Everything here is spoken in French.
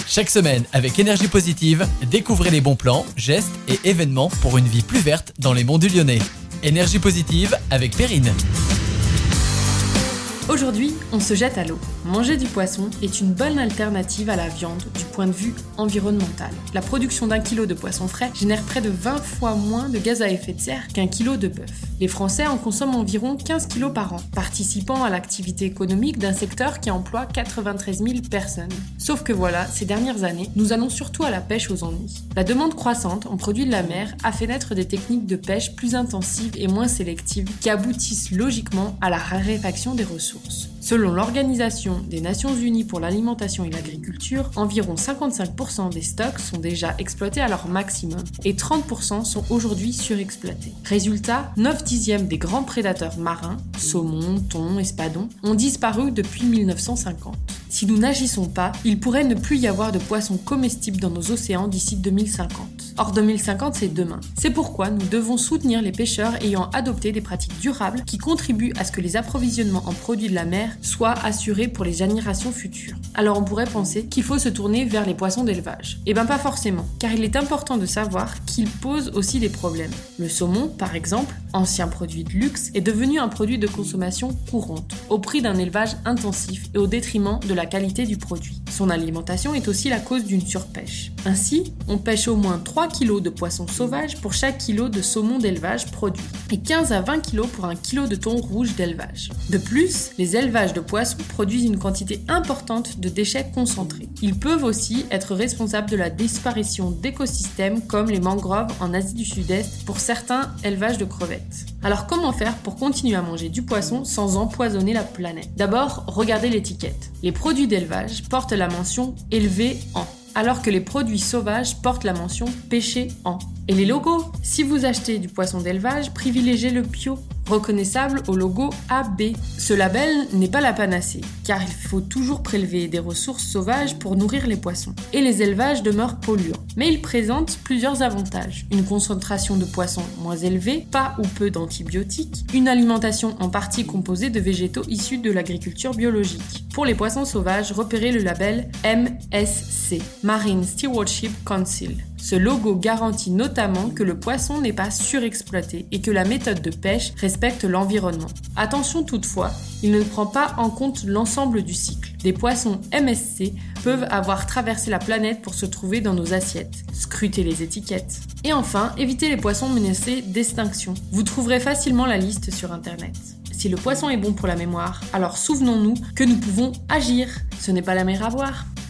Chaque semaine, avec Énergie Positive, découvrez les bons plans, gestes et événements pour une vie plus verte dans les monts du Lyonnais. Énergie Positive avec Perrine. Aujourd'hui, on se jette à l'eau. Manger du poisson est une bonne alternative à la viande du point de vue environnemental. La production d'un kilo de poisson frais génère près de 20 fois moins de gaz à effet de serre qu'un kilo de bœuf. Les Français en consomment environ 15 kilos par an, participant à l'activité économique d'un secteur qui emploie 93 000 personnes. Sauf que voilà, ces dernières années, nous allons surtout à la pêche aux anguilles. La demande croissante en produits de la mer a fait naître des techniques de pêche plus intensives et moins sélectives qui aboutissent logiquement à la raréfaction des ressources. Selon l'Organisation des Nations Unies pour l'alimentation et l'agriculture, environ 55% des stocks sont déjà exploités à leur maximum et 30% sont aujourd'hui surexploités. Résultat, 9/10 des grands prédateurs marins, saumon, thon, espadons, ont disparu depuis 1950. Si nous n'agissons pas, il pourrait ne plus y avoir de poissons comestibles dans nos océans d'ici 2050. Or 2050, c'est demain. C'est pourquoi nous devons soutenir les pêcheurs ayant adopté des pratiques durables qui contribuent à ce que les approvisionnements en produits de la mer soient assurés pour les générations futures. Alors on pourrait penser qu'il faut se tourner vers les poissons d'élevage. Eh bien pas forcément, car il est important de savoir qu'ils posent aussi des problèmes. Le saumon, par exemple, ancien produit de luxe, est devenu un produit de consommation courante, au prix d'un élevage intensif et au détriment de la qualité du produit. Son alimentation est aussi la cause d'une surpêche. Ainsi, on pêche au moins 3 kg de poissons sauvages pour chaque kilo de saumon d'élevage produit, et 15 à 20 kg pour un kilo de thon rouge d'élevage. De plus, les élevages de poissons produisent une quantité importante de déchets concentrés. Ils peuvent aussi être responsables de la disparition d'écosystèmes comme les mangroves en Asie du Sud-Est pour certains élevages de crevettes. Alors comment faire pour continuer à manger du poisson sans empoisonner la planète ? D'abord, regardez l'étiquette. Les produits d'élevage portent la mention « élevé en », alors que les produits sauvages portent la mention « pêché en ». Et les logos ? Si vous achetez du poisson d'élevage, privilégiez le bio, reconnaissable au logo AB. Ce label n'est pas la panacée, car il faut toujours prélever des ressources sauvages pour nourrir les poissons. Et les élevages demeurent polluants. Mais il présente plusieurs avantages. Une concentration de poissons moins élevée, pas ou peu d'antibiotiques, une alimentation en partie composée de végétaux issus de l'agriculture biologique. Pour les poissons sauvages, repérez le label MSC, Marine Stewardship Council. Ce logo garantit notamment que le poisson n'est pas surexploité et que la méthode de pêche respecte l'environnement. Attention toutefois, il ne prend pas en compte l'ensemble du cycle. Des poissons MSC peuvent avoir traversé la planète pour se trouver dans nos assiettes. Scrutez les étiquettes. Et enfin, évitez les poissons menacés d'extinction. Vous trouverez facilement la liste sur Internet. Si le poisson est bon pour la mémoire, alors souvenons-nous que nous pouvons agir. Ce n'est pas la mer à boire.